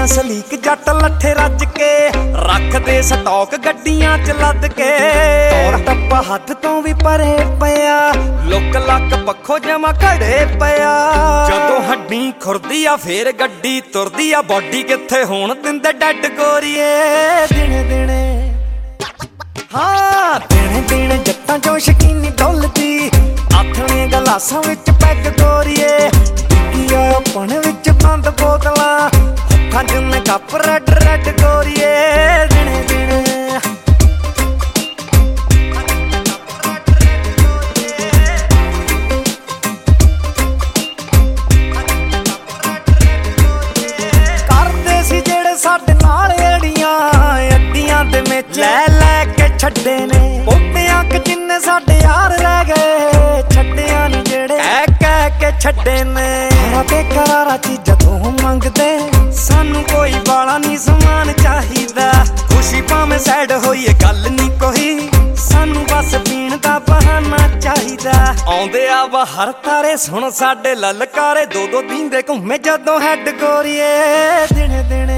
sleek ਜੱਟ ਲੱਠੇ ਰੱਜ ਕੇ ਰੱਖਦੇ ਸਟਾਕ ਗੱਡੀਆਂ ਚ ਲੱਦ ਕੇ ਤੌਰ ਟੱਪਾ ਹੱਥ ਤੋਂ ਵੀ ਪਰੇ ਪਿਆ ਲੁੱਕ ਲੱਕ ਪੱਖੋਂ ਜਮਾ ਘੜੇ ਪਿਆ ਜਦੋਂ ਹੱਡੀ ਖੁਰਦੀ ਆ ਫੇਰ ਗੱਡੀ ਤੁਰਦੀ ਆ ਬੋਡੀ ਕਿੱਥੇ ਹੋਣ ਦਿੰਦੇ ਡੱਡ ਗੋਰੀਏ ਦਿਨੇ ਦਿਨੇ ਹਾਂ ਦਿਨੇ ਦਿਨੇ ਜੱਟਾਂ ਚੋਂ ਸ਼ਕੀਨੀ ਡੁੱਲਦੀ ਆਥਣੇ ਗਲਾਸਾਂ ਵਿੱਚ ਪੈਗ ਗੋਰੀਏ ਕੀ ਆ ਪਣ ਵਿੱਚ ਬੰਦ ਬੋਤਲਾਂ ਹੱਥਾਂ 'ਚ ਮੈਂ ਕੱਪ ਰੈਡ ਰੈਡ ਗੋਰੀਏ ਦਿਨੇ ਦਿਨੇ ਕਰਦੇ ਸੀ ਜਿਹੜੇ ਸਾਡੇ ਨਾਲ ਏੜੀਆਂ ਅੱਡੀਆਂ ਦੇ ਵਿੱਚ ਲੈ ਲੈ ਕੇ ਛੱਡੇ ਨੇ ਪੋਤਿਆਂ ਕਿ ਜਿੰਨੇ ਸਾਡੇ ਯਾਰ ਰਹਿ ਗਏ ਛੱਡਿਆਂ ਨੀ ਜਿਹੜੇ ਕਹਿ ਕੇ ਛੱਡੇ ਨੇ ਤੇ ਕਰਾਰਾ ਚੀਜ਼ਾਂ ਤੋਂ ਮੰਗਦੇ ਸਾਨੂੰ ਕੋਈ ਵਾਲਾ ਨੀ ਸਮਾਨ ਚਾਹੀਦਾ ਖੁਸ਼ੀ ਭਾਵੇਂ ਸੈਡ ਹੋਈਏ ਗੱਲ ਨੀ ਕੋਈ ਸਾਨੂੰ ਬਸ ਪੀਣ ਦਾ ਬਹਾਨਾ ਚਾਹੀਦਾ ਆਉਂਦੇ ਆ ਬਾਹਰ ਤਾਰੇ ਸੁਣ ਸਾਡੇ ਲਲਕਾਰੇ ਦੋ ਦੋ ਦੀਂਦੇ ਘੁੰਮੇ ਜਦੋਂ ਹੈਡ ਗੋਰੀਏ ਦਿਨੇ ਦਿਨੇ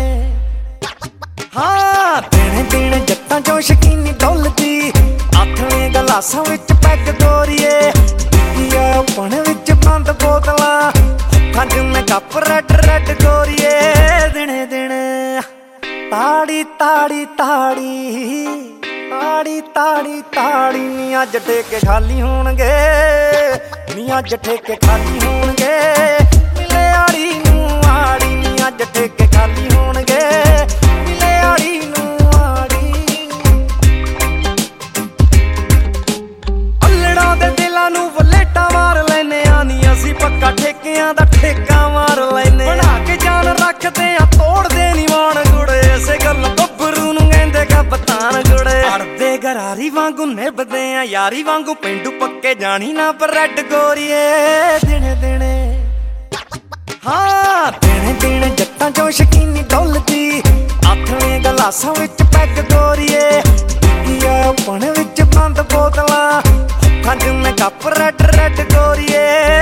ਹਾਂ ਦਿਨੇ ਦਿਨੇ ਜੱਟਾਂ ਚੋਂ ਸ਼ਕੀਨੀ ਡੁੱਲਦੀ ਆਥਣੇ ਗਲਾਸਾਂ ਵਿੱਚ ਪੈਗ ਗੋਰੀਏ ਕੀ ਆ ਪਣ ਵਿੱਚ ਬੰਦ ਬੋਤਲਾਂ ਹੱਥਾਂ 'ਚ ਮੈਂ ਕੱਪ ਰੈਡ ਰੈਡ ਗੋਰੀਏ ਦਿਨੇ ਦਿਨੇ ਤਾੜੀ ਤਾੜੀ ਤਾੜੀ ਤਾੜੀ ਤਾੜੀ ਤਾੜੀ ਨੀ ਅੱਜ ਠੇਕੇ ਖਾਲੀ ਹੋਣਗੇ ਨੀ ਅੱਜ ਠੇਕੇ ਖਾਲੀ ਹੋਣਗੇ ਮਿਲੇ ਆੜੀ ਨੂੰ ਆੜੀ ਨੀ ਅੱਜ ਠੇਕੇ ਖਾਲੀ ਹੋਣਗੇ ਮਿਲੇ ਆੜੀ ਨੂੰ ਆੜੀ ਅੱਲੜਾਂ ਦੇ ਦਿਲਾਂ ਨੂੰ ਵਲੇਟਾਂ ਮਾਰ ਲੈਨੇ ਆ ਨੀ ਅਸੀਂ ਪੱਕਾ ਠੇਕਿਆਂ ਦਾ ਠੇਕਾ ਮਾਰ ਲੈਨੇ ਬਣਾ ਕੇ ਜਾਨ ਰੱਖਦੇ ਆ ਤੋੜਦੇ ਨੀ ਮਾਣ ਗੁੜੇ ਇਸੇ ਗੱਲ ਗੱਭਰੂ ਨੂੰ ਕਹਿੰਦੇ ਕਪਤਾਨ ਗੁੜੇ ਅੜਦੇ ਗਰਾਰੀ ਵਾਂਗੂ ਨਿਭਦੇ ਆ ਯਾਰੀ ਵਾਂਗੂ ਪਿੰਡੂ ਪੱਕੇ ਜਾਣੀ ਨਾ ਬਰੈਡ ਗੋਰੀਏ ਦਿਨੇ ਦਿਨੇ ਹਾਂ ਦਿਨੇ ਦਿਨੇ ਜੱਟਾਂ ਚੋਂ ਸ਼ਕੀਨੀ ਡੁੱਲਦੀ ਆਥਣੇ ਗਲਾਸਾਂ ਵਿੱਚ ਪੈਗ ਗੋਰੀਏ ਕੀ ਆ ਪਣ ਵਿੱਚ ਬੰਦ ਬੋਤਲਾਂ ਹੱਥਾਂ 'ਚ ਮੈਂ ਕੱਪ ਰੈਡ ਰੈਡ ਗੋਰੀਏ